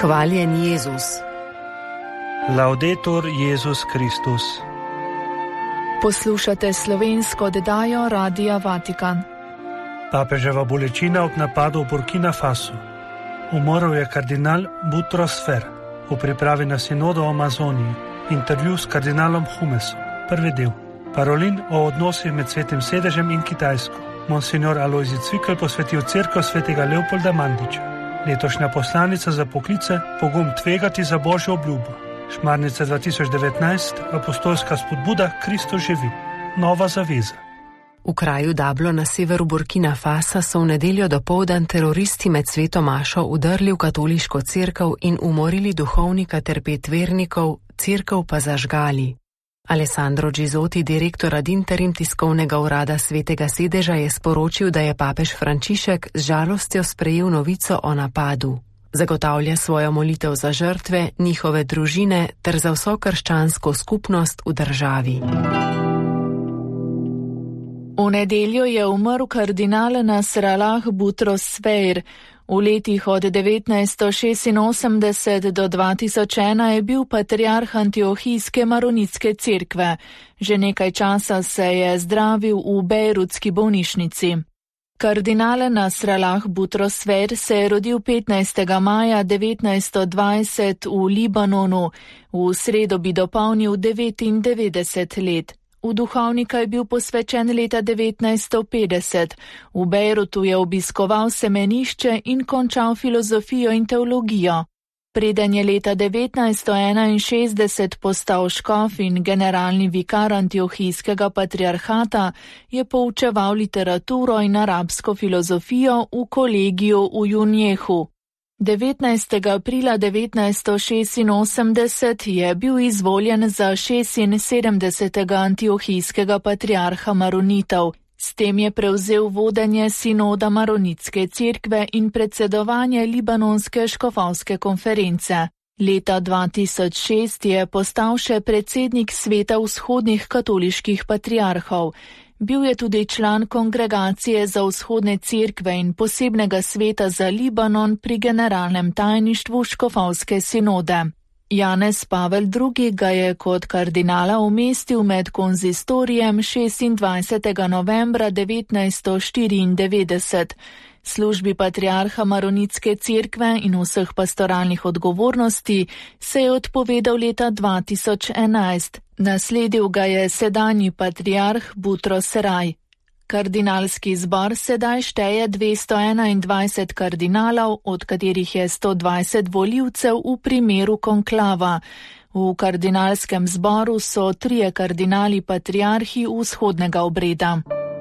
Hvaljen Jezus. Laudetur Jezus Kristus. Poslušate slovensko oddajo Radia Vatikan. Papeževa bolečina ob napadu v Burkina Fasu. Umrl je kardinal Boutros Fer. V pripravi na sinodo o Amazoniji. Intervju s kardinalom Humesom. Prvi del. Parolin o odnosih med Svetim sedežem in Kitajsko. Monsignor Alojzij Cvikl posvetil cerkev svetega Leopolda Mandiča. Letošnja poslanica za poklice Pogum tvegati za Božjo obljubo. Šmarnica 2019, apostolska spodbuda Kristus živi. Nova zaveza. V kraju Dablo na severu Burkina Fasa so v nedeljo dopoldan teroristi med sveto mašo vdrli v katoliško cerkev in umorili duhovnika ter 5 vernikov, cerkev pa zažgali. Alessandro Gizotti, direktor ad interim tiskovnega urada Svetega sedeža, je sporočil, da je papež Frančišek z žalostjo sprejel novico o napadu. Zagotavlja svojo molitev za žrtve, njihove družine ter za vso krščansko skupnost v državi. V nedeljo je umrl kardinal Nasrallah Boutros Sfer. V letih od 1986 do 2001 je bil patriarh Antiohijske maronitske cerkve. Že nekaj časa se je zdravil v bejrutski bolnišnici. Kardinal Nasrallah Boutros Sfer se je rodil 15. maja 1920 v Libanonu. V sredo bi dopolnil 99 let. V duhovnika je bil posvečen leta 1950. V Bejrutu je obiskoval semenišče in končal filozofijo in teologijo. Preden je leta 1961 postal škof in generalni vikar Antiohijskega patriarhata, je poučeval literaturo in arabsko filozofijo v kolegiju v Junjehu. 19. aprila 1986 je bil izvoljen za 76. antiohijskega patriarha Maronitov. S tem je prevzel vodenje sinoda Maronitske cerkve in predsedovanje Libanonske škofovske konference. Leta 2006 je postal še predsednik Sveta vzhodnih katoliških patriarhov. Bil je tudi član Kongregacije za vzhodne cerkve in posebnega sveta za Libanon pri generalnem tajništvu škofovske sinode. Janez Pavel II. Ga je kot kardinala umestil med konzistorijem 26. novembra 1994. Službi patriarha Maronitske cerkve in vseh pastoralnih odgovornosti se je odpovedal leta 2011. Nasledil ga je sedanji patriarh Boutros Seraj. Kardinalski zbor sedaj šteje 221 kardinalov, od katerih je 120 volivcev v primeru konklava. V kardinalskem zboru so 3 kardinali patriarhi vzhodnega obreda.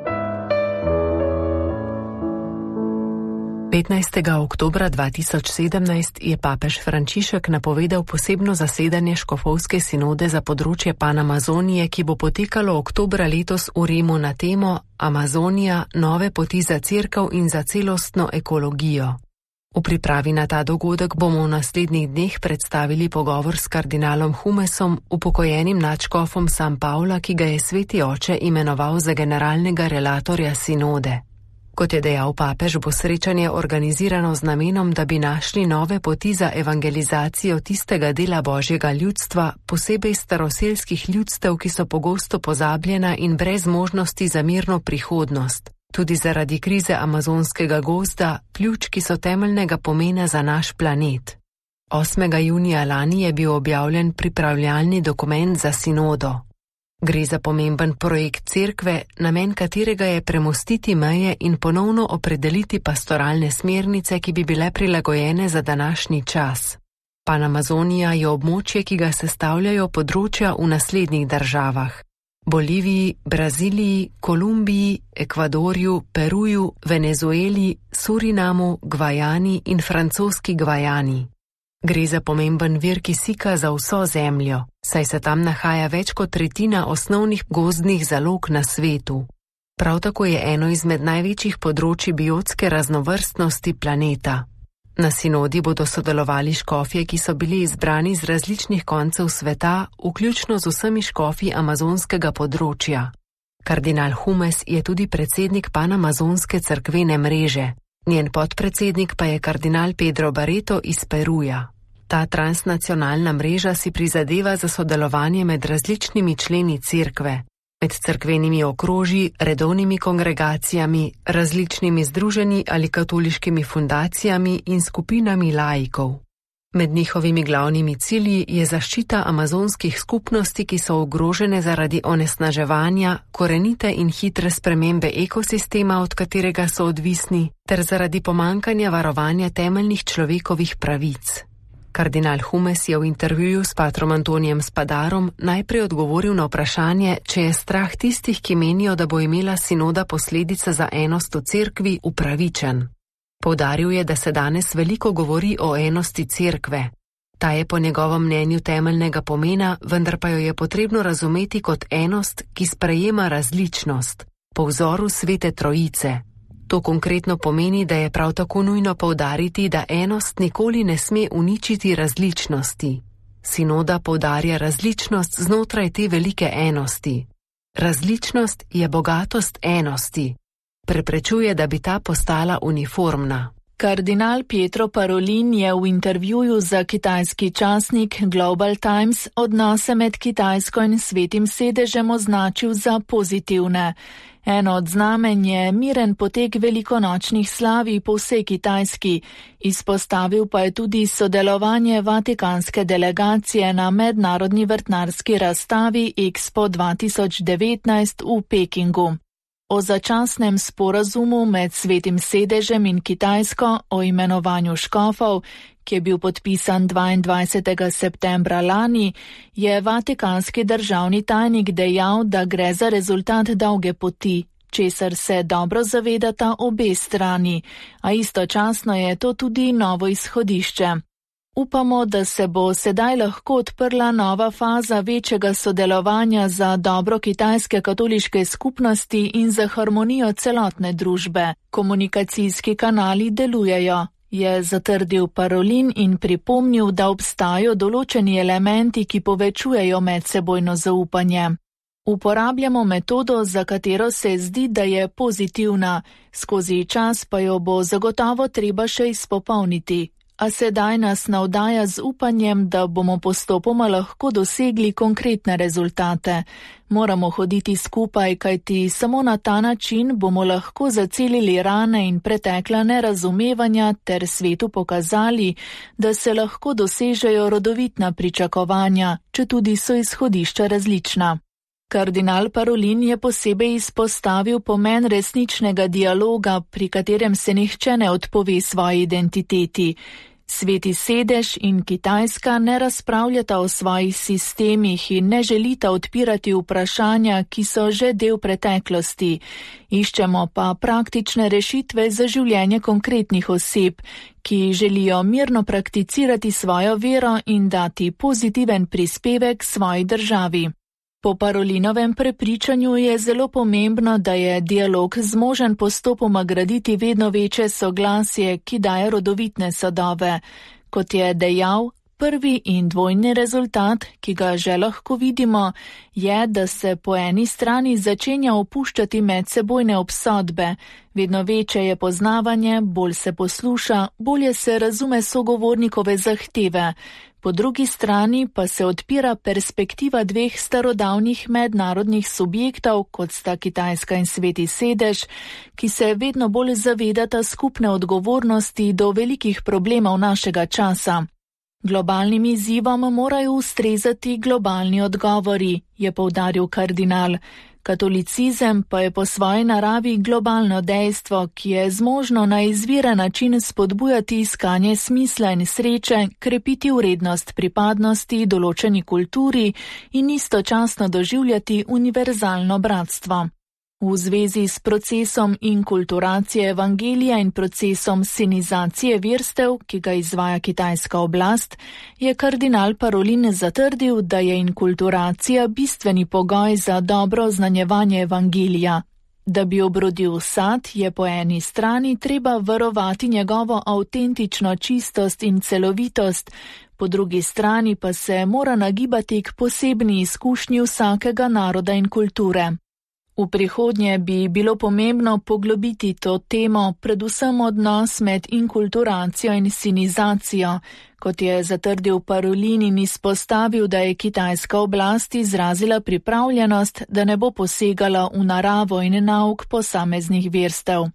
15. oktobra 2017 je papež Frančišek napovedal posebno zasedanje škofovske sinode za področje Panamazonije, ki bo potekalo oktobra letos v Rimu na temo Amazonija, nove poti za cerkev in za celostno ekologijo. V pripravi na ta dogodek bomo v naslednjih dneh predstavili pogovor s kardinalom Humesom, upokojenim nadškofom San Pavla, ki ga je sveti oče imenoval za generalnega relatorja sinode. Kot je dejal papež, bo srečanje organizirano z namenom, da bi našli nove poti za evangelizacijo tistega dela božjega ljudstva, posebej staroselskih ljudstev, ki so pogosto pozabljena in brez možnosti za mirno prihodnost. Tudi zaradi krize amazonskega gozda, pljuč, ki so temeljnega pomena za naš planet. 8. junija lani je bil objavljen pripravljalni dokument za sinodo. Gre za pomemben projekt cerkve, namen katerega je premostiti meje in ponovno opredeliti pastoralne smernice, ki bi bile prilagojene za današnji čas. Panamazonija je območje, ki ga sestavljajo področja v naslednjih državah: Boliviji, Braziliji, Kolumbiji, Ekvadorju, Peruju, Venezueli, Surinamu, Gvajani in francoski Gvajani. Gre za pomemben vir kisika za vso zemljo, saj se tam nahaja več kot tretjina osnovnih gozdnih zalog na svetu. Prav tako je eno izmed največjih področij biotske raznovrstnosti planeta. Na sinodi bodo sodelovali škofje, ki so bili izbrani z različnih koncev sveta, vključno z vsemi škofji amazonskega področja. Kardinal Humes je tudi predsednik Panamazonske cerkvene mreže. Njen podpredsednik pa je kardinal Pedro Barreto iz Peruja. Ta transnacionalna mreža si prizadeva za sodelovanje med različnimi členi cerkve, med cerkvenimi okrožji, redovnimi kongregacijami, različnimi združenji ali katoliškimi fundacijami in skupinami laikov. Med njihovimi glavnimi cilji je zaščita amazonskih skupnosti, ki so ogrožene zaradi onesnaževanja, korenite in hitre spremembe ekosistema, od katerega so odvisni, ter zaradi pomankanja varovanja temeljnih človekovih pravic. Kardinal Humes je v intervjuju s patrom Antonijem Spadarom najprej odgovoril na vprašanje, če je strah tistih, ki menijo, da bo imela sinoda posledice za enost v cerkvi, upravičen. Poudaril je, da se danes veliko govori o enosti cerkve. Ta je po njegovem mnenju temeljnega pomena, vendar pa jo je potrebno razumeti kot enost, ki sprejema različnost, po vzoru Svete Trojice. To konkretno pomeni, da je prav tako nujno poudariti, da enost nikoli ne sme uničiti različnosti. Sinoda poudarja različnost znotraj te velike enosti. Različnost je bogatost enosti. Preprečuje, da bi ta postala uniformna. Kardinal Pietro Parolin je v intervjuju za kitajski časnik Global Times odnose med Kitajsko in Svetim sedežem označil za pozitivne. Eno od znamen je miren potek velikonočnih slavij po vsej Kitajski, izpostavil pa je tudi sodelovanje vatikanske delegacije na mednarodni vrtnarski razstavi Expo 2019 v Pekingu. O začasnem sporazumu med Svetim sedežem in Kitajsko o imenovanju škofov, ki je bil podpisan 22. septembra lani, je vatikanski državni tajnik dejal, da gre za rezultat dolge poti, česar se dobro zavedata obe strani, a istočasno je to tudi novo izhodišče. Upamo, da se bo sedaj lahko odprla nova faza večjega sodelovanja za dobro kitajske katoliške skupnosti in za harmonijo celotne družbe. Komunikacijski kanali delujejo, je zatrdil Parolin in pripomnil, da obstajajo določeni elementi, ki povečujejo medsebojno zaupanje. Uporabljamo metodo, za katero se zdi, da je pozitivna, skozi čas pa jo bo zagotovo treba še izpopolniti. A sedaj nas navdaja z upanjem, da bomo postopoma lahko dosegli konkretne rezultate. Moramo hoditi skupaj, kajti samo na ta način bomo lahko zacelili rane in pretekla nerazumevanja ter svetu pokazali, da se lahko dosežejo rodovitna pričakovanja, četudi so izhodišča različna. Kardinal Parolin je posebej izpostavil pomen resničnega dialoga, pri katerem se nihče ne odpove svoji identiteti. Sveti sedež in Kitajska ne razpravljata o svojih sistemih in ne želita odpirati vprašanja, ki so že del preteklosti. Iščemo pa praktične rešitve za življenje konkretnih oseb, ki želijo mirno prakticirati svojo vero in dati pozitiven prispevek svoji državi. Po Parolinovem prepričanju je zelo pomembno, da je dialog zmožen postopoma graditi vedno večje soglasje, ki daje rodovitne sadove. Kot je dejal, prvi in dvojni rezultat, ki ga že lahko vidimo, je, da se po eni strani začenja opuščati medsebojne obsodbe. Vedno večje je poznavanje, bolj se posluša, bolje se razume sogovornikove zahteve. Po drugi strani pa se odpira perspektiva dveh starodavnih mednarodnih subjektov, kot sta Kitajska in Sveti sedež, ki se vedno bolj zavedata skupne odgovornosti do velikih problemov našega časa. Globalnim izzivom morajo ustrezati globalni odgovori, je poudaril kardinal. Katolicizem pa je po svoji naravi globalno dejstvo, ki je zmožno na izviren način spodbujati iskanje smisla in sreče, krepiti vrednost pripadnosti določeni kulturi in istočasno doživljati univerzalno bratstvo. V zvezi s procesom inkulturacije evangelija in procesom sinizacije verstev, ki ga izvaja kitajska oblast, je kardinal Parolin zatrdil, da je inkulturacija bistveni pogoj za dobro znanjevanje evangelija. Da bi obrodil sad, je po eni strani treba varovati njegovo avtentično čistost in celovitost, po drugi strani pa se mora nagibati k posebni izkušnji vsakega naroda in kulture. V prihodnje bi bilo pomembno poglobiti to temo, predvsem odnos med inkulturacijo in sinizacijo, kot je zatrdil Parolin in izpostavil, da je kitajska oblast izrazila pripravljenost, da ne bo posegala v naravo in nauk posameznih verstev.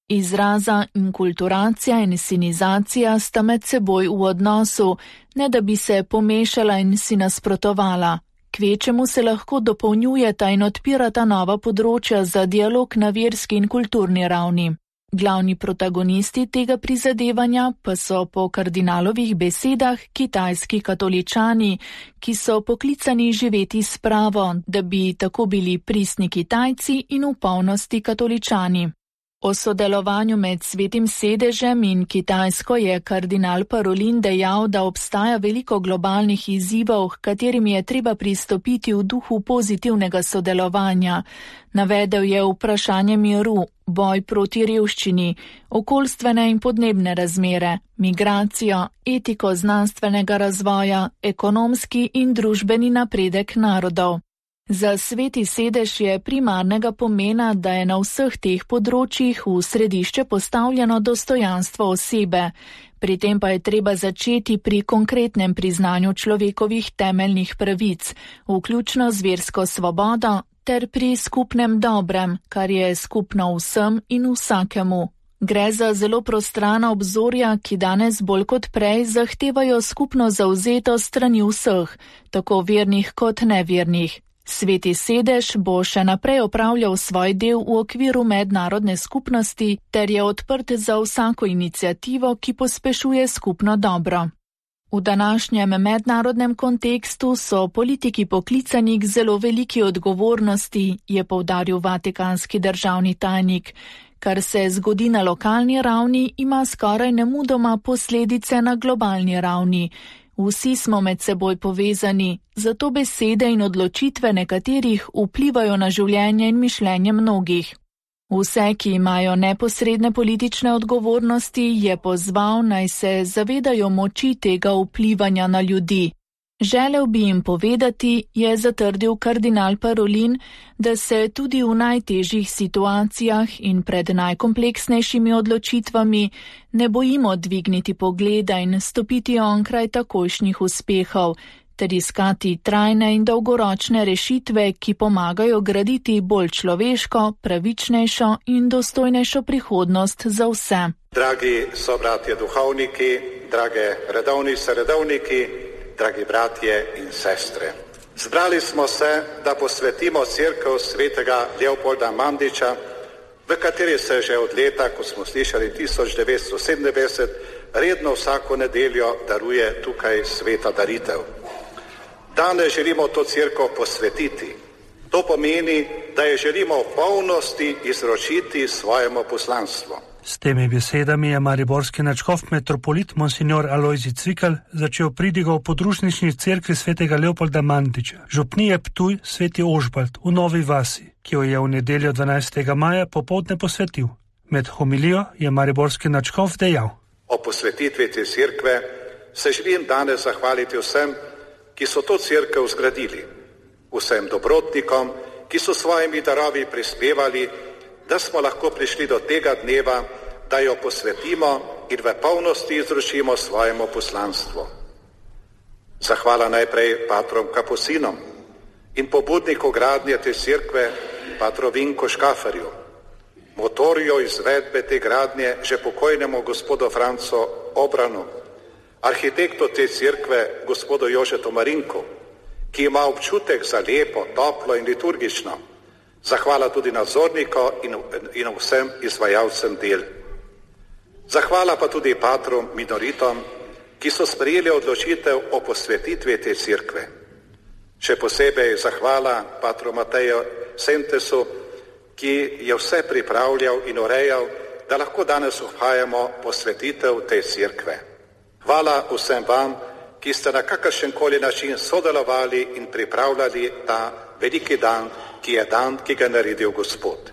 Izraza inkulturacija in sinizacija sta med seboj v odnosu, ne da bi se pomešala in si nasprotovala. Kvečemu se lahko dopolnjujeta in odpirata nova področja za dialog na verski in kulturni ravni. Glavni protagonisti tega prizadevanja pa so po kardinalovih besedah kitajski katoličani, ki so poklicani živeti s pravo, da bi tako bili pristni Kitajci in v polnosti katoličani. O sodelovanju med Svetim sedežem in Kitajsko je kardinal Parolin dejal, da obstaja veliko globalnih izzivov, h katerim je treba pristopiti v duhu pozitivnega sodelovanja. Navedel je vprašanje miru, boj proti revščini, okoljstvene in podnebne razmere, migracijo, etiko znanstvenega razvoja, ekonomski in družbeni napredek narodov. Za Sveti sedež je primarnega pomena, da je na vseh teh področjih v središče postavljeno dostojanstvo osebe. Pri tem pa je treba začeti pri konkretnem priznanju človekovih temeljnih pravic, vključno z versko svobodo, ter pri skupnem dobrem, kar je skupno vsem in vsakemu. Gre za zelo prostrana obzorja, ki danes bolj kot prej zahtevajo skupno zavzetost strani vseh, tako vernih kot nevernih. Sveti sedež bo še naprej opravljal svoj del v okviru mednarodne skupnosti ter je odprt za vsako iniciativo, ki pospešuje skupno dobro. V današnjem mednarodnem kontekstu so politiki poklicani k zelo veliki odgovornosti, je poudaril vatikanski državni tajnik. Kar se zgodi na lokalni ravni, ima skoraj nemudoma posledice na globalni ravni. Vsi smo med seboj povezani, zato besede in odločitve nekaterih vplivajo na življenje in mišljenje mnogih. Vse, ki imajo neposredne politične odgovornosti, je pozval, naj se zavedajo moči tega vplivanja na ljudi. Želel bi jim povedati, je zatrdil kardinal Parolin, da se tudi v najtežjih situacijah in pred najkompleksnejšimi odločitvami ne bojimo dvigniti pogleda in stopiti onkraj takojšnjih uspehov, ter iskati trajne in dolgoročne rešitve, ki pomagajo graditi bolj človeško, pravičnejšo in dostojnejšo prihodnost za vse. Dragi sobratje duhovniki, drage redovnice, redovniki, dragi bratje in sestre. Zbrali smo se, da posvetimo cerkev svetega Leopolda Mandiča, v kateri se že od leta, ko smo slišali 1997, redno vsako nedeljo daruje tukaj sveta daritev. Danes želimo to cerkev posvetiti. To pomeni, da je želimo v polnosti izročiti svojemu poslanstvu. S temi besedami je mariborski nadškof metropolit monsignor Alojzij Cvikl začel pridigo v podružnični cerkvi svetega Leopolda Mandiča, župnije Ptuj sveti Ožbalt v Novi vasi, ki jo je v nedeljo 12. maja popoldne posvetil. Med homilijo je mariborski nadškof dejal: O posvetitvi te cerkve se želim danes zahvaliti vsem, ki so to cerkev zgradili, vsem dobrotnikom, ki so svojimi darovi prispevali, da smo lahko prišli do tega dneva, da jo posvetimo in v polnosti izročimo svojemu poslanstvu. Zahvala najprej patrom Kapusinom in pobudniku gradnje te cerkve, patru Vinku Škaferju, motorju izvedbe te gradnje že pokojnemu gospodu Francu Obranu, arhitektu te cerkve gospodu Jožetu Marinku, ki ima občutek za lepo, toplo in liturgično. Zahvala tudi nadzornikom in vsem izvajalcem del. Zahvala pa tudi patrom minoritom, ki so sprejeli odločitev o posvetitvi te cerkve. Še posebej zahvala patru Mateju Sentesu, ki je vse pripravljal in urejal, da lahko danes obhajamo posvetitev te cerkve. Hvala vsem vam, ki ste na kakršenkoli način sodelovali in pripravljali ta veliki dan, ki je dan, ki ga je naredil Gospod.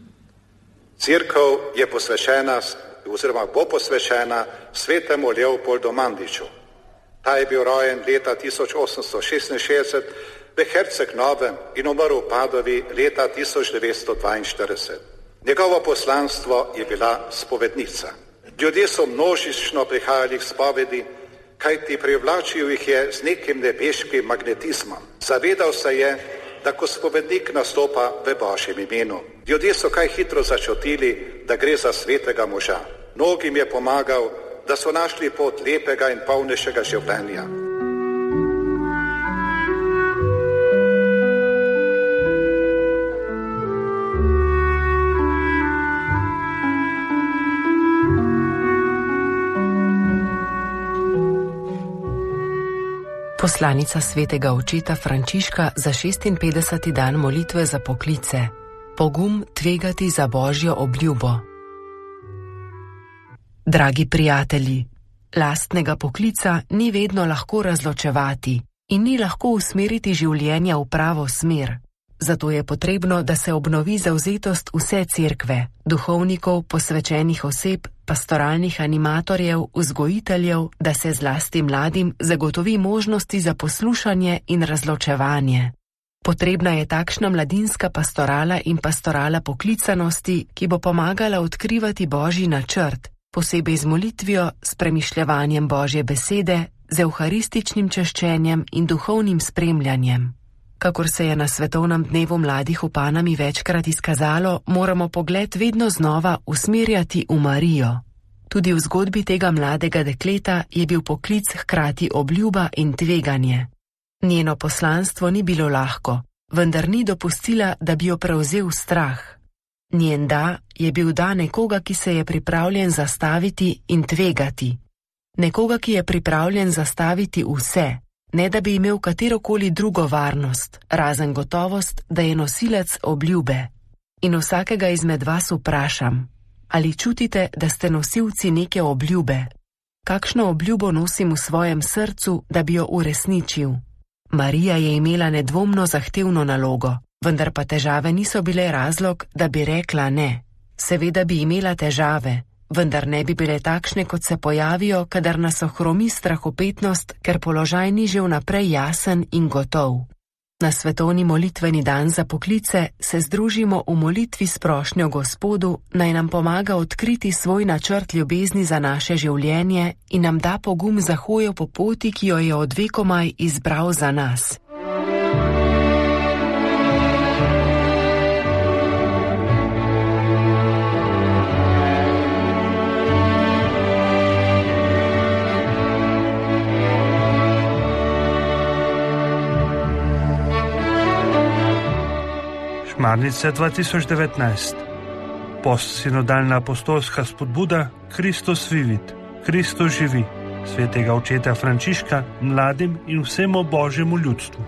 Cerkev je posvečena, oziroma bo posvečena svetemu Leopoldu Mandiču. Ta je bil rojen leta 1866 v Herceg-Novem in umrl v Padovi leta 1942. Njegovo poslanstvo je bila spovednica. Ljudje so množično prihajali k spovedi, kajti privlačil jih je z nekim nebeškim magnetizmom. Zavedal se je, da ko spovednik nastopa v Božjem imenu. Ljudje so kaj hitro začutili, da gre za svetega moža. Mnogim je pomagal, da so našli pot lepega in polnejšega življenja. Poslanica svetega očeta Frančiška za 56. dan molitve za poklice. Pogum tvegati za Božjo obljubo. Dragi prijatelji, lastnega poklica ni vedno lahko razločevati in ni lahko usmeriti življenja v pravo smer. Zato je potrebno, da se obnovi zavzetost vse cerkve, duhovnikov, posvečenih oseb, pastoralnih animatorjev, vzgojiteljev, da se zlasti mladim zagotovi možnosti za poslušanje in razločevanje. Potrebna je takšna mladinska pastorala in pastorala poklicanosti, ki bo pomagala odkrivati Božji načrt, posebej z molitvijo, s premišljevanjem Božje besede, z evharističnim češčenjem in duhovnim spremljanjem. Kakor se je na Svetovnem dnevu mladih v Panami večkrat izkazalo, moramo pogled vedno znova usmerjati v Marijo. Tudi v zgodbi tega mladega dekleta je bil poklic hkrati obljuba in tveganje. Njeno poslanstvo ni bilo lahko, vendar ni dopustila, da bi jo prevzel strah. Njen da je bil da nekoga, ki se je pripravljen zastaviti in tvegati. Nekoga, ki je pripravljen zastaviti vse, ne da bi imel katerokoli drugo varnost, razen gotovost, da je nosilec obljube. In vsakega izmed vas vprašam, ali čutite, da ste nosilci neke obljube? Kakšno obljubo nosim v svojem srcu, da bi jo uresničil? Marija je imela nedvomno zahtevno nalogo, vendar pa težave niso bile razlog, da bi rekla ne. Seveda bi imela težave, vendar ne bi bile takšne, kot se pojavijo, kadar nas ohromi strahopetnost, ker položaj ni že vnaprej jasen in gotov. Na svetovni molitveni dan za poklice se združimo v molitvi s prošnjo Gospodu, naj nam pomaga odkriti svoj načrt ljubezni za naše življenje in nam da pogum za hojo po poti, ki jo je od vekomaj izbral za nas. Šmarnice 2019. Postsinodalna apostolska spodbuda Kristus vivit, Kristus živi, svetega očeta Frančiška mladim in vsemu Božjemu ljudstvu.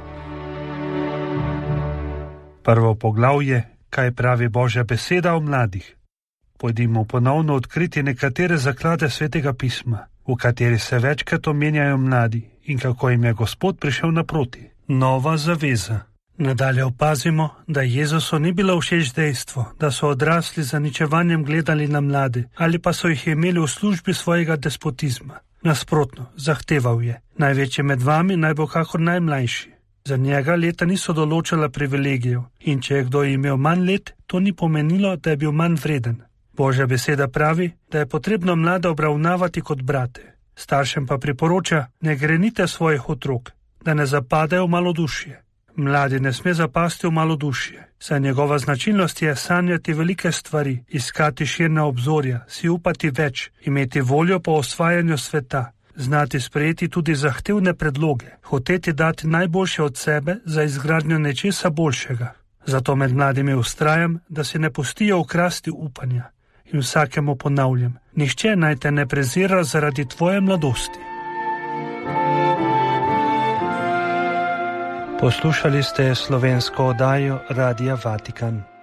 Prvo poglavje, kaj pravi Božja beseda o mladih. Pojdimo ponovno odkriti nekatere zaklade svetega pisma, v kateri se večkrat omenjajo mladi in kako jim je Gospod prišel naproti. Nova zaveza. Nadalje opazimo, da Jezusu ni bilo všeč dejstvo, da so odrasli z zaničevanjem gledali na mlade ali pa so jih imeli v službi svojega despotizma. Nasprotno, zahteval je, največji med vami naj bo kakor najmlajši. Za njega leta niso določala privilegijev in če je kdo imel manj let, to ni pomenilo, da je bil manj vreden. Božja beseda pravi, da je potrebno mlade obravnavati kot brate. Staršem pa priporoča, ne grenite svojih otrok, da ne zapadejo v malodušje. Mladi ne sme zapasti v malodušje, saj njegova značilnost je sanjati velike stvari, iskati širna obzorja, si upati več, imeti voljo po osvajanju sveta, znati sprejeti tudi zahtevne predloge, hoteti dati najboljše od sebe za izgradnjo nečesa boljšega. Zato med mladimi vztrajam, da si ne pustijo ukrasti upanja in vsakemu ponavljam, nihče naj te ne prezira zaradi tvoje mladosti. Poslušali ste slovensko oddajo Radia Vatikan.